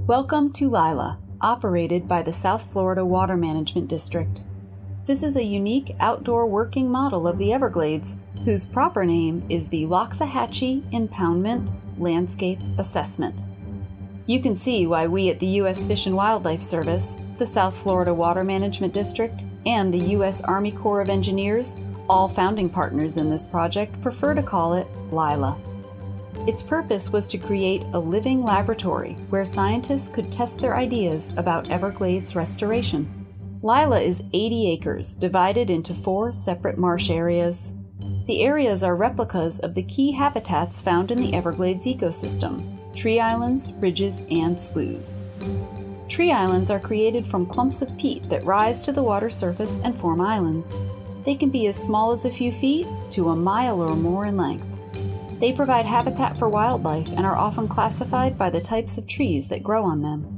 Welcome to Lila, operated by the South Florida Water Management District. This is a unique outdoor working model of the Everglades, whose proper name is the Loxahatchee Impoundment Landscape Assessment. You can see why we at the U.S. Fish and Wildlife Service, the South Florida Water Management District, and the U.S. Army Corps of Engineers, all founding partners in this project, prefer to call it LILA. Its purpose was to create a living laboratory where scientists could test their ideas about Everglades restoration. LILA is 80 acres divided into 4 separate marsh areas. The areas are replicas of the key habitats found in the Everglades ecosystem: tree islands, ridges, and sloughs. Tree islands are created from clumps of peat that rise to the water surface and form islands. They can be as small as a few feet to a mile or more in length. They provide habitat for wildlife and are often classified by the types of trees that grow on them.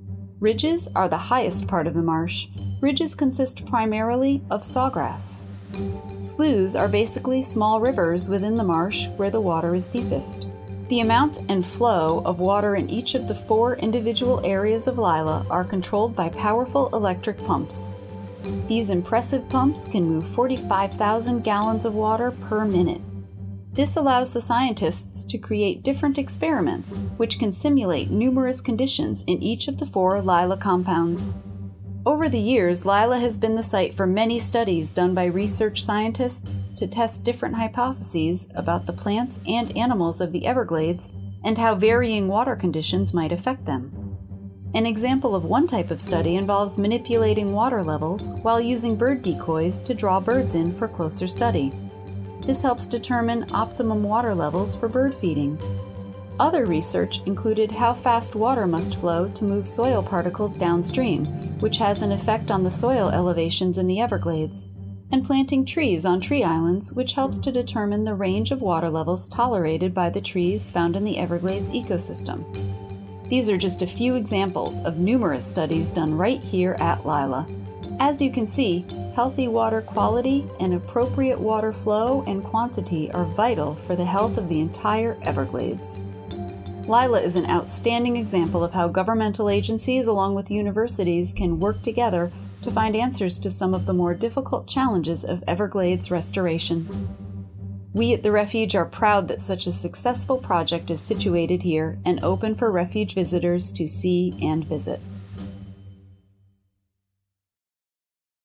Ridges are the highest part of the marsh. Ridges consist primarily of sawgrass. Sloughs are basically small rivers within the marsh where the water is deepest. The amount and flow of water in each of the 4 individual areas of Lila are controlled by powerful electric pumps. These impressive pumps can move 45,000 gallons of water per minute. This allows the scientists to create different experiments, which can simulate numerous conditions in each of the 4 Lila compounds. Over the years, Lila has been the site for many studies done by research scientists to test different hypotheses about the plants and animals of the Everglades and how varying water conditions might affect them. An example of one type of study involves manipulating water levels while using bird decoys to draw birds in for closer study. This helps determine optimum water levels for bird feeding. Other research included how fast water must flow to move soil particles downstream, which has an effect on the soil elevations in the Everglades, and planting trees on tree islands, which helps to determine the range of water levels tolerated by the trees found in the Everglades ecosystem. These are just a few examples of numerous studies done right here at Lila. As you can see, healthy water quality and appropriate water flow and quantity are vital for the health of the entire Everglades. Lila is an outstanding example of how governmental agencies along with universities can work together to find answers to some of the more difficult challenges of Everglades restoration. We at the Refuge are proud that such a successful project is situated here and open for Refuge visitors to see and visit.